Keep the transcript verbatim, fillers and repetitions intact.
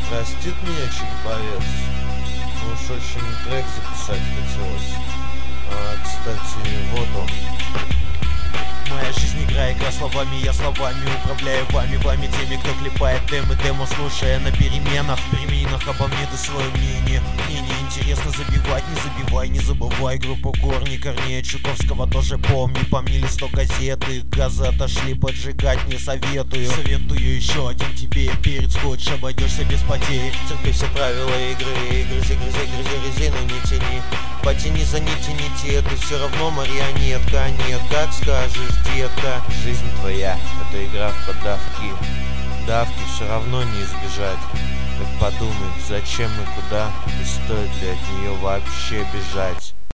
Простит меня череповец. Ну уж очень трек записать хотелось. А, кстати, вот он. Моя жизнь игра, игра словами, я словами управляю вами, вами теми, кто клепает демо, демо слушая на переменах, переменах обо мне да свое мнение. Мне не интересно забивать, не забивай, не забывай группу Корни, Корнея Чуковского тоже помни, помнили сто газеты, газы отошли, поджигать не советую. Советую еще один тебе перец, хочешь обойдешься без потерь. Терпи все правила игры, грызи, грызи, грызи резину, не тяни. Потяни за нити, нити, ты все равно марионетка. Нет, как скажешь, детка. Жизнь твоя, это игра в поддавки. Давки все равно не избежать. Так подумай, зачем и куда, и стоит ли от нее вообще бежать.